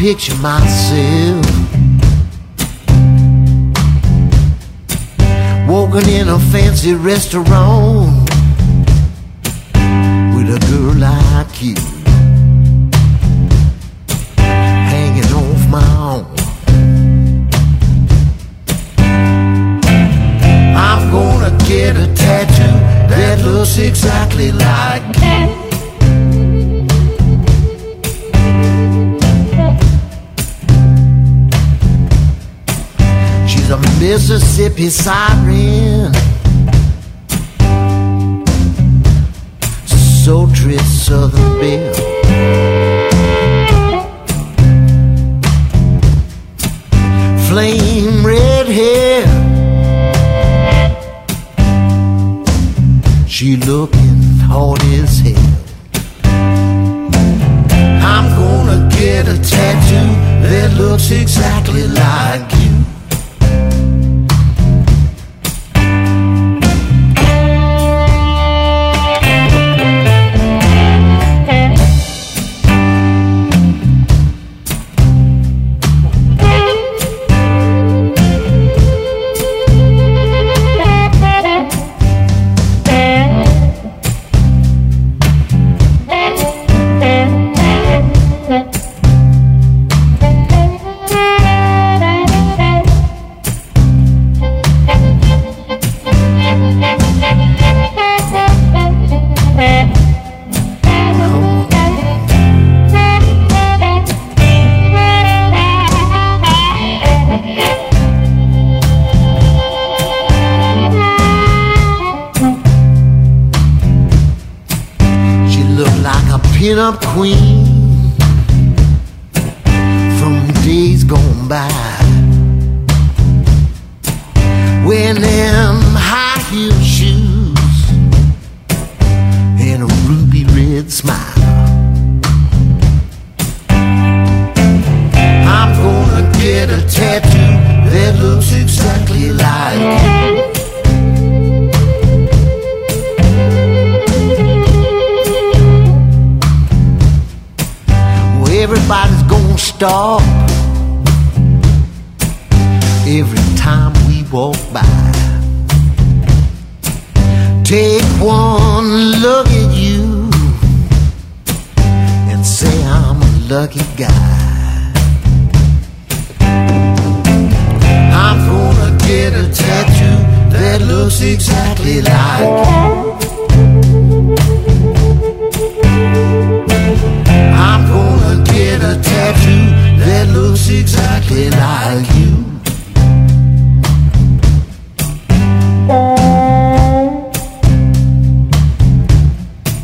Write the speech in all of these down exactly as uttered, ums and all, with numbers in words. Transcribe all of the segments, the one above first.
picture myself walking in a fancy restaurant with a girl like you hanging off my arm. I'm gonna get a tattoo that looks exactly like you. She's a Mississippi siren, sultry southern belle, flame red hair. She looking hard as hell. I'm gonna get a tattoo that looks exactly like you. Pin-up queen from days gone by, wearing them high heel shoes and a ruby red smile. I'm gonna get a tattoo that looks exactly like you. Everybody's gonna stop every time we walk by. Take one look at you and say I'm a lucky guy. I'm gonna get a tattoo that looks exactly like you. I'm gonna get a tattoo that looks exactly like you.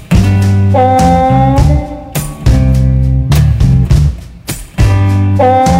Oh